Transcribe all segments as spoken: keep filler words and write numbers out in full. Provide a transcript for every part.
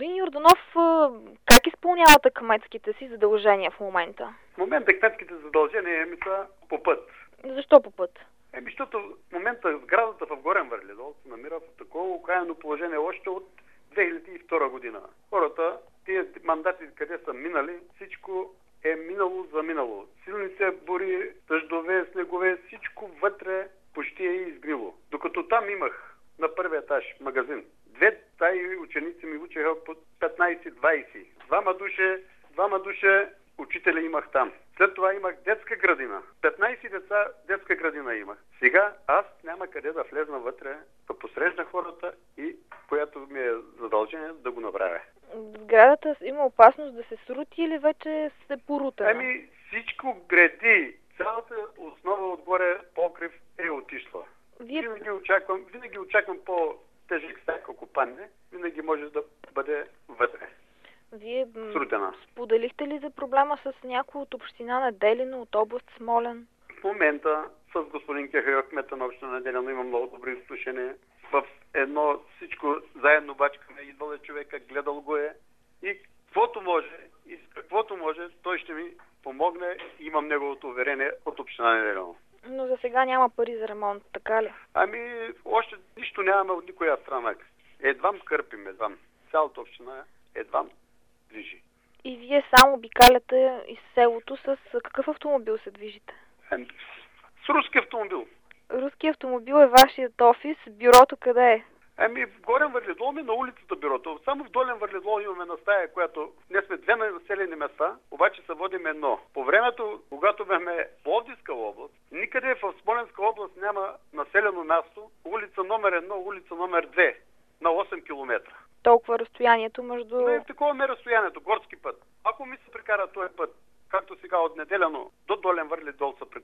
Господин Йорданов, как изпълнявате кметските си задължения в момента? В момента кметските задължения ми са по път. Защо по път? Еми, защото в момента сградата в Горен Върледол се намира в такова окаяно положение още от две хиляди и втора година. Хората, тия мандати, къде са минали, всичко е минало за минало. Силните бури, дъждове, снегове, всичко вътре почти е изгнило. Докато там имах на първия етаж магазин. Две таи ученици ми учеха по петнайсет-двайсет. Двама души, двама души учители имах там. След това имах детска градина. петнайсет деца детска градина имах. Сега аз няма къде да влезна вътре, да посрещна хората и която ми е задължение да го направя. Сградата има опасност да се срути или вече се порутена? Ами всичко гради. Цялата основа отгоре покрив е отишла. Вие... Винаги очаквам, винаги очаквам по-тежък стак, ако падне, винаги може да бъде вътре. Вие срутена. Споделихте ли за проблема с някой от община Неделино, от област Смолян? В момента с господин Кехайо, кмета на община Неделино, има много добри изслушания. В едно всичко заедно бачкаме, идвал е човека, гледал го е и каквото може, и каквото може, той ще ми помогне. Имам неговото уверение от община Неделино. Но за сега няма пари за ремонт, така ли? Ами, още нищо нямаме от никоя страна. Едвам кърпим, едвам. Цялата община едвам движи. И вие само обикаляте из селото с какъв автомобил се движите? Ами, с руски автомобил. Руски автомобил е вашият офис, бюрото къде е? Ами в Горен Върледол ми на улицата бюрото. Само в Долен Върледол имаме на стая, която ние сме две населени места, обаче се водим едно. По времето, когато бяхме в Пловдивска област, никъде в Смолянска област няма населено място, улица номер едно, улица номер две, на осем километра. Толкова разстоянието между... Не, такова ме разстоянието, горски път. Ако ми се прекара този път, както сега от Неделяно до Долен Върледол се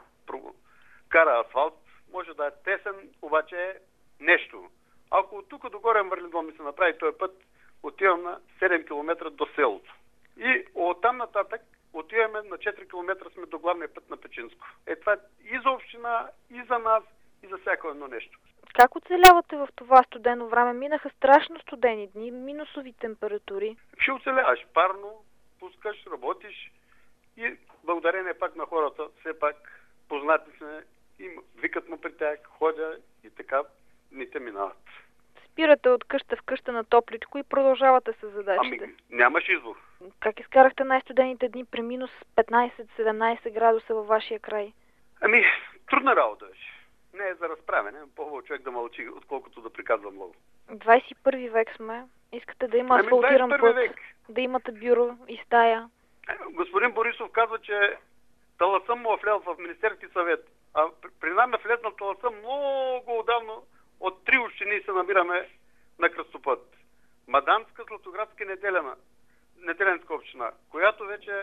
прекара асфалт, може да е тесен, обаче е нещо. Ако от тук до Горен Върледол ми се направи този път, отивам на седем километра до селото. И оттам нататък отиваме на четири километра сме до главния път на Печинско. Е, това е и за община, и за нас, и за всяко едно нещо. Как оцелявате в това студено време? Минаха страшно студени дни, минусови температури. Ще оцеляваш парно, пускаш, работиш и благодарение пак на хората, все пак познати сме, и викат му при тях, ходя и така дните минават. Спирате от къща в къща на топличко и продължавате с задачите. Ами, нямаш избор. Как изкарахте най-студените дни при минус петнайсет-седемнайсет градуса във вашия край? Ами, трудна работа беше. Не е за разправяне, по-хубаво човек да мълчи, отколкото да приказва много. двайсет и първи век сме. Искате да има ами, асфалтиран път, век. да имате бюро и стая. Господин Борисов казва, че таласъм му е влез в Министерски съвет. А при нас е влезнал таласъм много отдавно. От три общини се намираме на кръстопът. Маданска, Златоградска и Неделена. Неделенска община, която вече,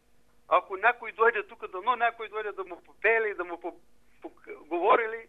ако някой дойде тук, дано някой дойде да му попеели и да му говорили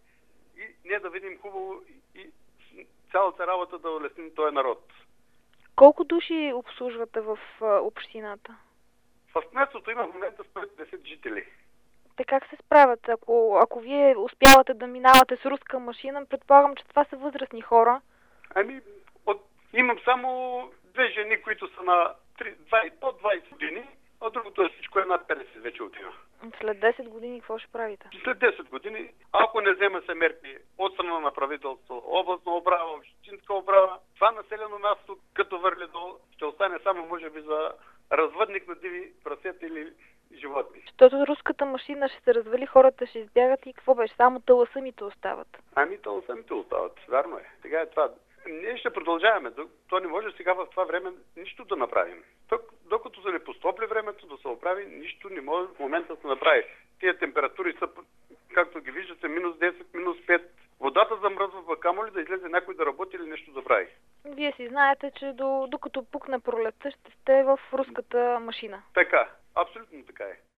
и не да видим хубаво и цялата работа да улесним този народ. Колко души обслужвате в общината? В кметството има в момента сто и петдесет жители. Те как се справят? Ако, ако вие успявате да минавате с руска машина, предполагам, че това са възрастни хора. Ами, от, имам само две жени, които са на двайсет, по двайсет години, а другото е всичко е над петдесет вече отива. След десет години какво ще правите? След десет години, ако не вземе се мерки от страна на правителство, областна управа, общинска управа, това населено място като Върледол ще остане само може би за развъдник на диви прасета или животни. Защото руската машина ще се развали, хората ще избягат и какво беше? Само таласъмите остават. Ами таласъмите остават, вярно е. Сега е това. Ние ще продължаваме. То не може сега в това време нищо да направим. Тук, докато се не постопли времето да се оправи, нищо не може в момента да се направи. Тия температури са, както ги виждате, минус десет, минус пет. Водата замръзва, камо ли да излезе някой да работи или нещо да прави. Вие си знаете, че до, докато пукне пролетта, ще сте в руската машина. Така, абсолютно така е.